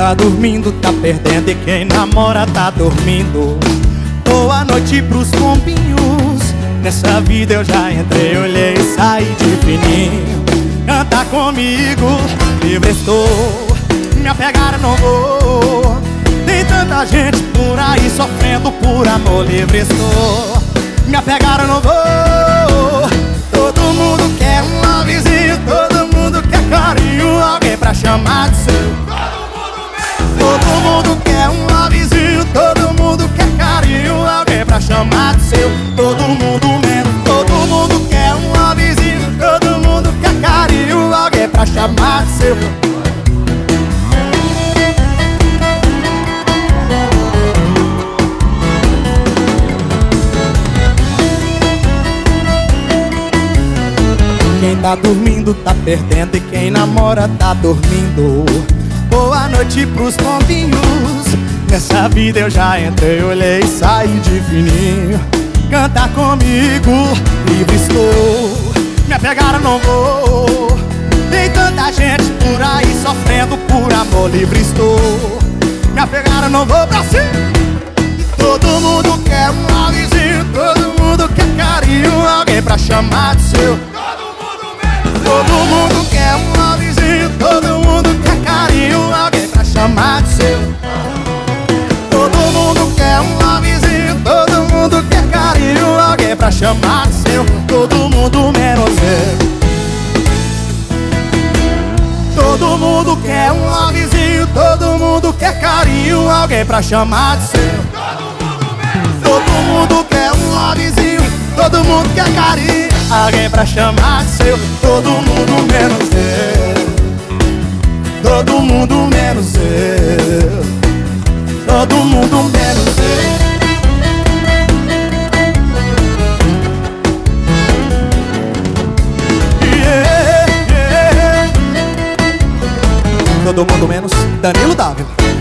tá dormindo tá perdendo e quem namora tá dormindo. Boa noite pros pombinhos. Nessa vida eu já entrei, olhei e saí de fininho. Canta comigo, livre estou. Me apegar não vou. Tem tanta gente por aí sofrendo por amor. Livre estou. Me apegar não vou. Todo mundo quer um lovezinho, todo mundo quer carinho, alguém pra chamar de seu. Todo mundo quer um lovezinho, todo mundo quer carinho, alguém pra chamar de seu. Todo mundo menos. Todo mundo quer um lovezinho, todo mundo quer carinho, alguém pra chamar de seu. Quem tá dormindo tá perdendo e quem namora tá dormindo. Boa noite pros pombinhos. Nessa vida eu já entrei, olhei e saí de fininho. Canta comigo, livre estou. Me apegar não vou. Tem tanta gente por aí sofrendo por amor. Livre estou. Me apegar não vou pra cima. Todo mundo quer um lovezinho, todo mundo quer carinho, alguém pra chamar de seu. Todo mundo quer um lovezinho, todo mundo quer carinho, alguém pra chamar de seu. Todo mundo quer um lovezinho, todo mundo quer carinho, alguém pra chamar de seu. Todo mundo menos eu. Todo mundo quer um lovezinho, todo mundo quer carinho, alguém pra chamar de seu. Todo mundo quer um lovezinho, todo mundo quer carinho, alguém pra chamar de seu. Todo mundo menos eu. Todo mundo menos eu. Todo mundo menos eu. Yeah, yeah. Todo mundo menos Danilo Dávila.